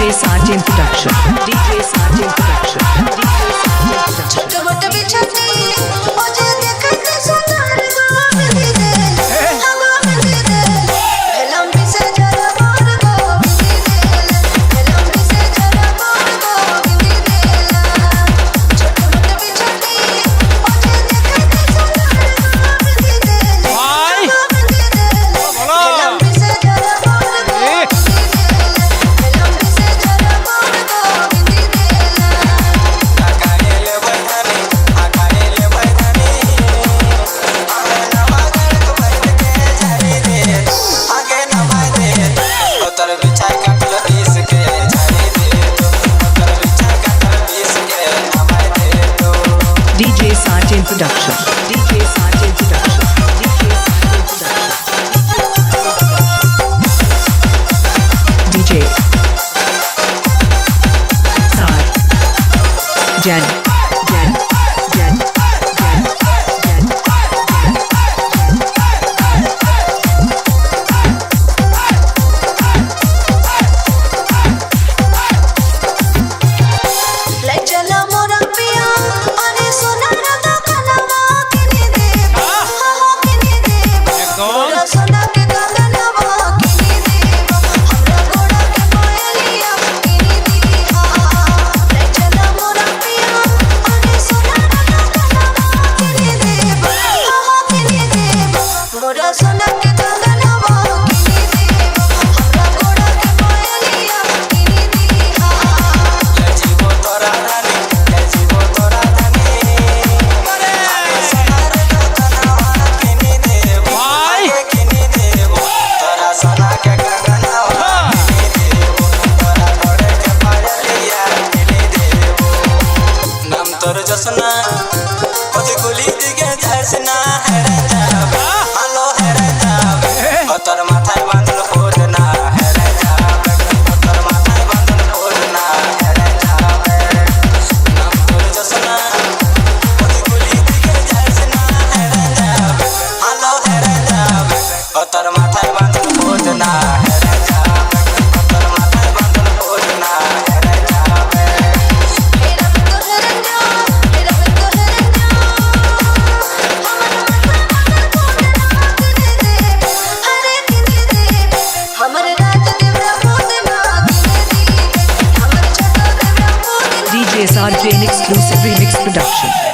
DJ Sargent Production. DJ Sargent Production. DJ Sargent Production. छोटे-मोटे बिछड़ती ओ जे देखते सुंदर गोविंदी दे गोविंदी दे लंबी से जरा मोर गोविंदी दे लंबी से जरा मोर गोविंदी दे छोटे-मोटे बिछड़ती ओ जे देखते सुंदर गोविंदी दे गोविंदी दे लंबी से जरा मोर गोविंदी दे लंबी से जरा मोर गोविंदी दे DJ Sargent Production. DJ Sargent Production. DJ Sargent Production. DJ Sargent. ले चला मोरा पिया अरे सोना रंगा कनवा किनी दे किनी दे मोरा सोना के कंगनवा किनी दे हमरा गोड़ा के पायलिया किनी दी ले चला मोरा पिया अरे सोना रंगा कनवा किनी दे किनी दे मोरा सोना के कंगनवा किनी दे हमरा गोड़ा के पायलिया किनी दी जसना ओदी गुली दिगे जसना है जाबे हेलो है जाबे ओतर माथाय बांधल फोड़ना है जाबे ओतर माथाय बांधल फोड़ना है जाबे नाम तोर जसना ओदी गुली दिगे जसना है जाबे हेलो है जाबे ओतर माथाय बांधल फोड़ना है जाबे ओतर माथाय बांधल फोड़ना है जाबे मेरा बितोहरंगा हरे किनी दे हमर रात देवरा मोद ना किनी दी हमर छोटा देवरा मोद DJ Sargent Exclusive Remix Production.